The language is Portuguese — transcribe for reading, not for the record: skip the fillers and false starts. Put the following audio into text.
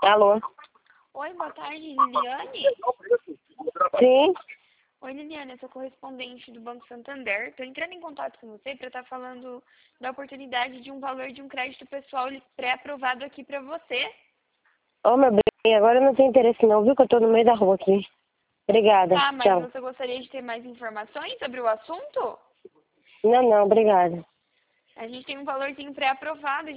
Alô? Oi, boa tarde, Liliane. Sim? Oi, Liliane, eu sou correspondente do Banco Santander. Estou entrando em contato com você para estar falando da oportunidade de um valor de um crédito pessoal pré-aprovado aqui para você. Ô, meu bem, agora eu não tenho interesse não, viu? Que eu tô no meio da rua aqui. Obrigada, Tá, mas tchau. você gostaria de ter mais informações sobre o assunto? Não, obrigada. A gente tem um valorzinho pré-aprovado.